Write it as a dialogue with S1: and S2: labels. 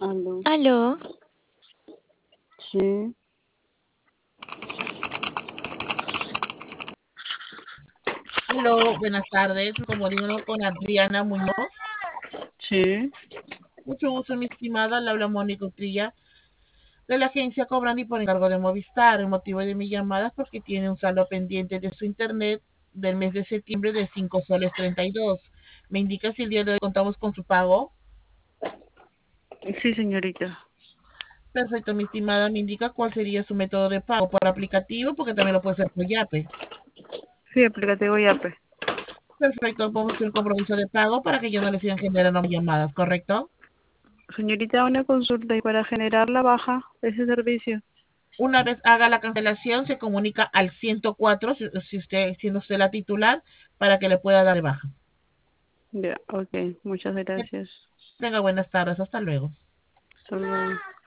S1: Aló,
S2: Aló,
S1: sí,
S3: Aló, buenas tardes. Me comunico con Adriana Muñoz.
S1: sí,
S3: Mucho gusto, mi estimada. Le habla Mónica Utrilla de la agencia Cobrando y por encargo de Movistar. El motivo de mi llamada es porque tiene un saldo pendiente de su internet del mes de septiembre de 5 soles 32. ¿Me indica si el día de hoy contamos con su pago?
S1: sí, señorita.
S3: Perfecto, mi estimada. ¿Me indica cuál sería su método de pago? ¿Por aplicativo? Porque también lo puede ser por Yape.
S1: Sí, aplicativo Yape.
S3: Perfecto, vamos a hacer un compromiso de pago para que yo no le sigan generando llamadas, ¿correcto?
S1: Señorita, una consulta y para generar la baja de ese servicio.
S3: Una vez haga la cancelación, se comunica al 104, si usted, siendo usted la titular, para que le pueda dar de baja.
S1: Ya, ok, muchas
S3: Que
S1: gracias.
S3: tenga buenas tardes. Hasta luego.
S1: Hasta luego.